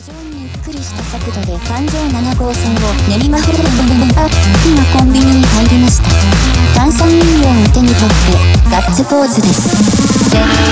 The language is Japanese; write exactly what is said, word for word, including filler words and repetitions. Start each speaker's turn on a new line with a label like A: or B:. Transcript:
A: 常にゆっくりした速度で環状なな号線を練りまくる。あ、今コンビニに入りました。炭酸飲料を手に取ってガッツポーズです。